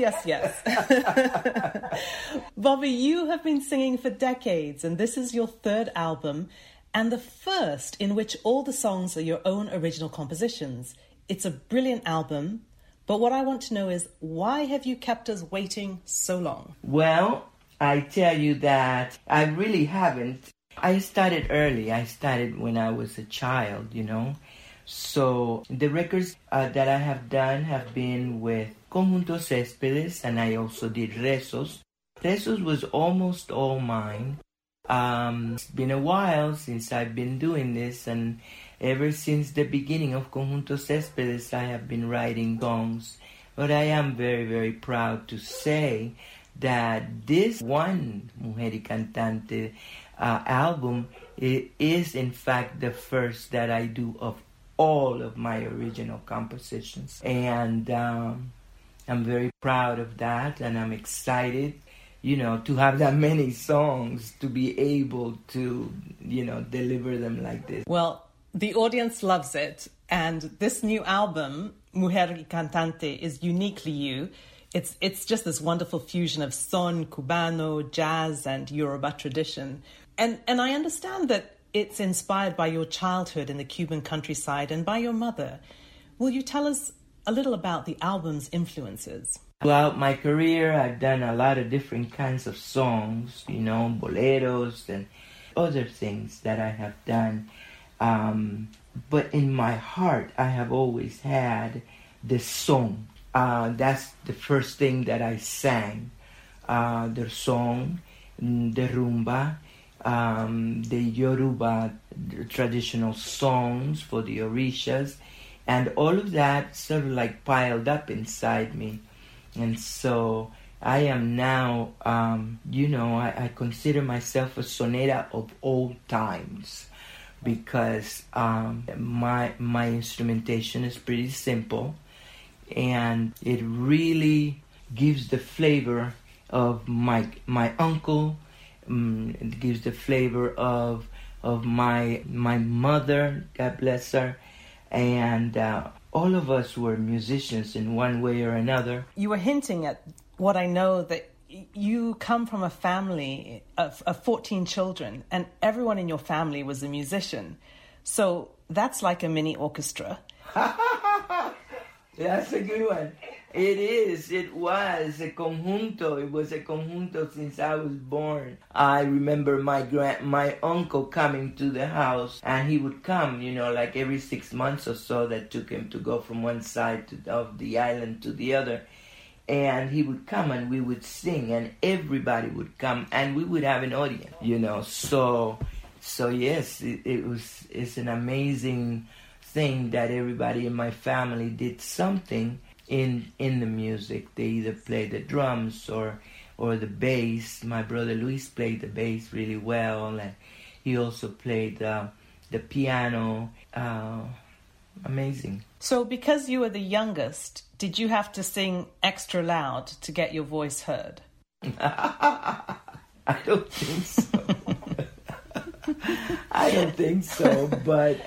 Bobby, you have been singing for decades, and this is your third album, and the first in which all the songs are your own original compositions. It's a brilliant album, but what I want to know is, why have you kept us waiting so long? Well, I tell you that I really haven't. I started early. I started when I was a child, you know. So the records that I have done have been with Conjunto Céspedes, and I also did Rezos. Rezos was almost all mine. It's been a while since I've been doing this, and ever since the beginning of Conjunto Céspedes, I have been writing songs. But I am very, very proud to say that this one, Mujer y Cantante, album is in fact the first that I do of all of my original compositions, and I'm very proud of that, and I'm excited, you know, to have that many songs, to be able to, you know, deliver them like this. Well, the audience loves it, and this new album, Mujer y Cantante, is uniquely you. It's just this wonderful fusion of son, cubano, jazz, and Yoruba tradition. And I understand that it's inspired by your childhood in the Cuban countryside and by your mother. Will you tell us a little about the album's influences? Throughout my career, I've done a lot of different kinds of songs, you know, boleros and other things that I have done. But in my heart, I have always had the song. That's the first thing that I sang. The song, the rumba, the Yoruba traditional songs for the Orishas, and all of that sort of like piled up inside me. And so I am now, you know, I consider myself a sonera of old times, because my instrumentation is pretty simple, and it really gives the flavor of my uncle. It gives the flavor of my mother, God bless her, and all of us were musicians in one way or another. You were hinting at what I know, that you come from a family of 14 children, and everyone in your family was a musician. So that's like a mini orchestra. That's a good one. It is. It was a conjunto. It was a conjunto since I was born. I remember my uncle coming to the house, and he would come, you know, like every 6 months or so. That took him to go from one side of the island to the other. And he would come and we would sing, and everybody would come, and we would have an audience, you know. So yes, it's an amazing thing that everybody in my family did something in the music. They either played the drums or the bass. My brother Luis played the bass really well, and he also played the piano. amazing. So because you were the youngest, did you have to sing extra loud to get your voice heard? I don't think so. I don't think so. But,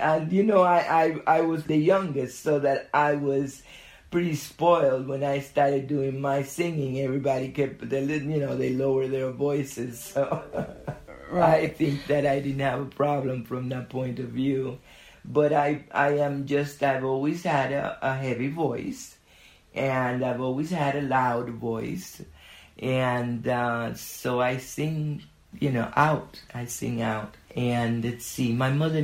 I was the youngest, so that I was pretty spoiled when I started doing my singing. Everybody kept, they lower their voices. So right. I think that I didn't have a problem from that point of view. But I've always had a heavy voice, and I've always had a loud voice. And so I sing, out. I sing out. And let's see, my mother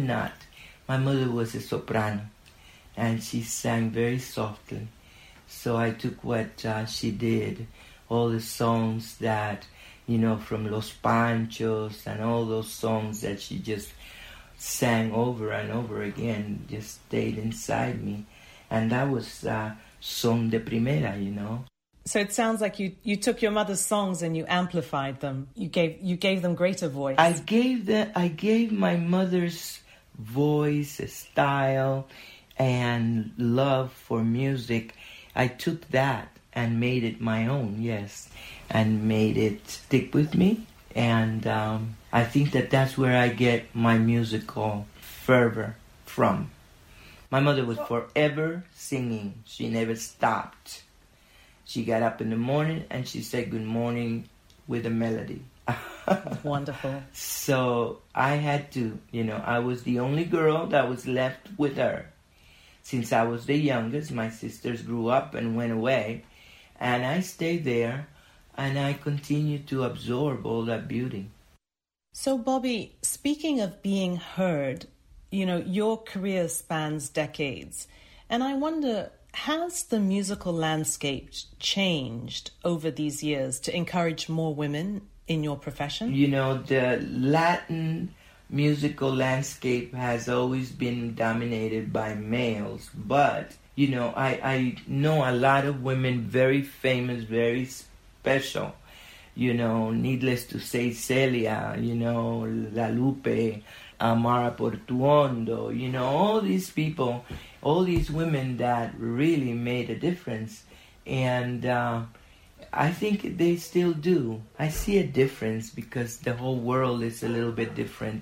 was a soprano, and she sang very softly. So I took what she did, all the songs that, from Los Panchos and all those songs that she just sang over and over again, just stayed inside me. And that was son de primera, So it sounds like you took your mother's songs and you amplified them. You gave them greater voice. I gave my mother's voice, style, and love for music. I took that and made it my own, yes, and made it stick with me. And I think that that's where I get my musical fervor from. My mother was forever singing. She never stopped. She got up in the morning and she said good morning with a melody. Wonderful. So I had to, I was the only girl that was left with her. Since I was the youngest, my sisters grew up and went away. And I stayed there. And I continue to absorb all that beauty. So, Bobby, speaking of being heard, your career spans decades. And I wonder, has the musical landscape changed over these years to encourage more women in your profession? The Latin musical landscape has always been dominated by males. But, I know a lot of women, very famous, very special, needless to say, Celia, La Lupe, Amara Portuondo, all these people, all these women that really made a difference. And I think they still do. I see a difference because the whole world is a little bit different,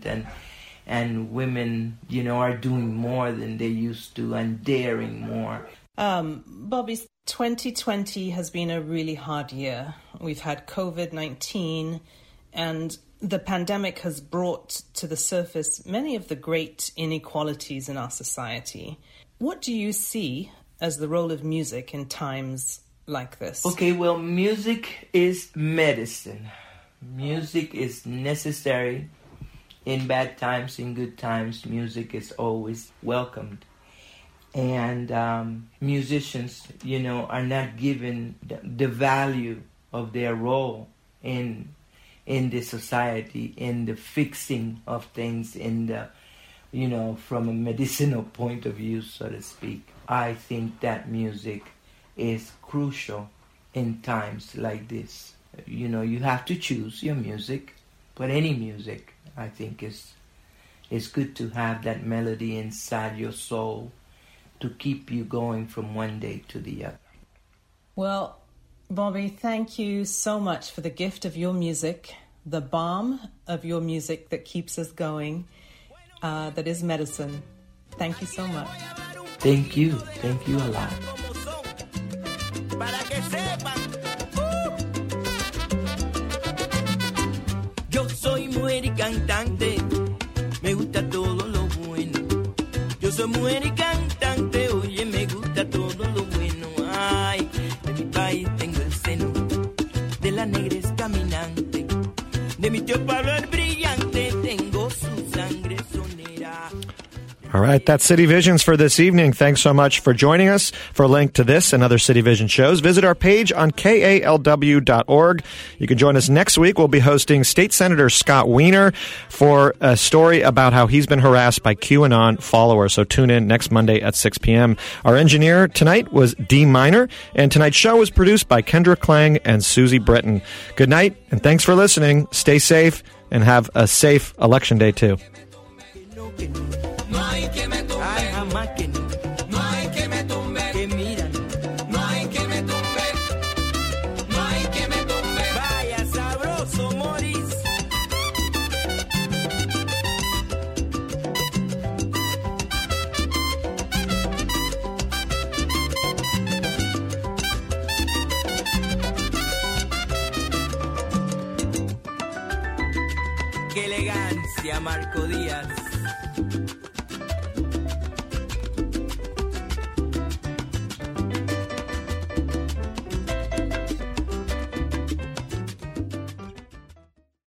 and women, are doing more than they used to and daring more. Bobby, 2020 has been a really hard year. We've had COVID-19, and the pandemic has brought to the surface many of the great inequalities in our society. What do you see as the role of music in times like this? Okay, well, music is medicine. Music is necessary. In bad times, in good times, music is always welcomed. And musicians, are not given the value of their role in the society, in the fixing of things, in the, from a medicinal point of view, so to speak. I think that music is crucial in times like this. You have to choose your music, but any music, I think, is good to have that melody inside your soul, to keep you going from one day to the other. Well, Bobby, thank you so much for the gift of your music, the balm of your music that keeps us going, that is medicine. Thank you so much. Thank you. Thank you a lot. Yo soy mujer y cantante, me gusta todo lo bueno. Yo soy mujer y cantante, oye, me gusta todo lo bueno. Ay, de mi país tengo el seno, de la negra es caminante, de mi tío Pablo el brillante, tengo su sangre sonera. All right, that's City Visions for this evening. Thanks so much for joining us. For a link to this and other City Vision shows, visit our page on KALW.org. You can join us next week. We'll be hosting State Senator Scott Wiener for a story about how he's been harassed by QAnon followers. So tune in next Monday at 6 p.m. Our engineer tonight was D. Minor, and tonight's show was produced by Kendra Klang and Susie Britton. Good night, and thanks for listening. Stay safe, and have a safe Election Day, too. Ay, jamás que no. qué elegancia, Marco Díaz.